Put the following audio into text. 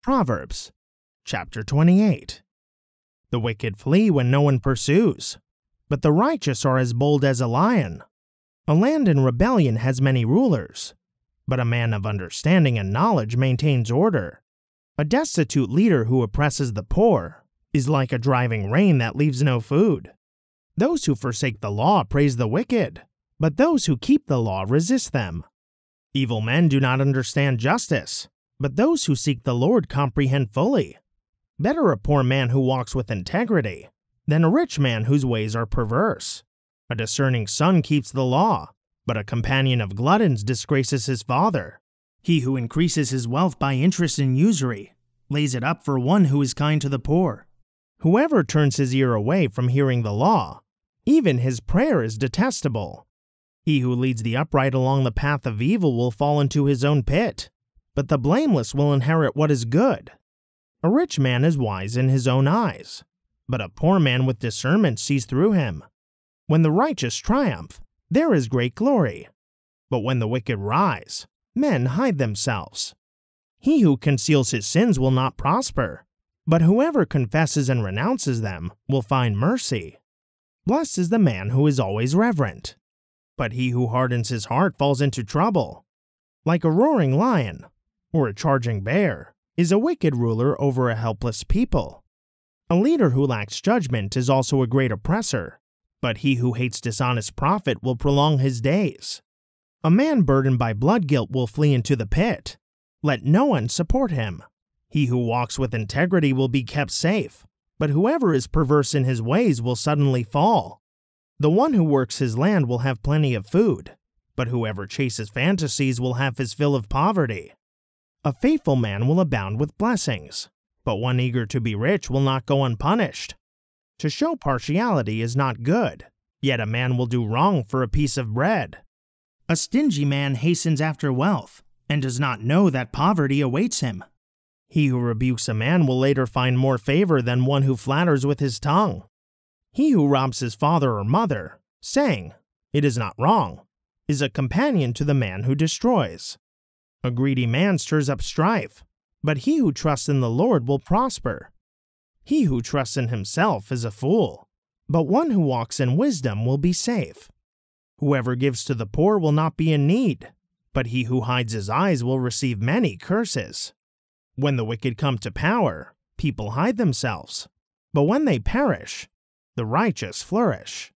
Proverbs chapter 28. The wicked flee when no one pursues, but the righteous are as bold as a lion. A land in rebellion has many rulers, but a man of understanding and knowledge maintains order. A destitute leader who oppresses the poor is like a driving rain that leaves no food. Those who forsake the law praise the wicked, but those who keep the law resist them. Evil men do not understand justice, but those who seek the Lord comprehend fully. Better a poor man who walks with integrity than a rich man whose ways are perverse. A discerning son keeps the law, but a companion of gluttons disgraces his father. He who increases his wealth by interest and usury lays it up for one who is kind to the poor. Whoever turns his ear away from hearing the law, even his prayer is detestable. He who leads the upright along the path of evil will fall into his own pit, but the blameless will inherit what is good. A rich man is wise in his own eyes, but a poor man with discernment sees through him. When the righteous triumph, there is great glory, but when the wicked rise, men hide themselves. He who conceals his sins will not prosper, but whoever confesses and renounces them will find mercy. Blessed is the man who is always reverent, but he who hardens his heart falls into trouble. Like a roaring lion or a charging bear is a wicked ruler over a helpless people. A leader who lacks judgment is also a great oppressor, but he who hates dishonest profit will prolong his days. A man burdened by blood guilt will flee into the pit. Let no one support him. He who walks with integrity will be kept safe, but whoever is perverse in his ways will suddenly fall. The one who works his land will have plenty of food, but whoever chases fantasies will have his fill of poverty. A faithful man will abound with blessings, but one eager to be rich will not go unpunished. To show partiality is not good, yet a man will do wrong for a piece of bread. A stingy man hastens after wealth and does not know that poverty awaits him. He who rebukes a man will later find more favor than one who flatters with his tongue. He who robs his father or mother, saying, "It is not wrong," is a companion to the man who destroys. A greedy man stirs up strife, but he who trusts in the Lord will prosper. He who trusts in himself is a fool, but one who walks in wisdom will be safe. Whoever gives to the poor will not be in need, but he who hides his eyes will receive many curses. When the wicked come to power, people hide themselves, but when they perish, the righteous flourish.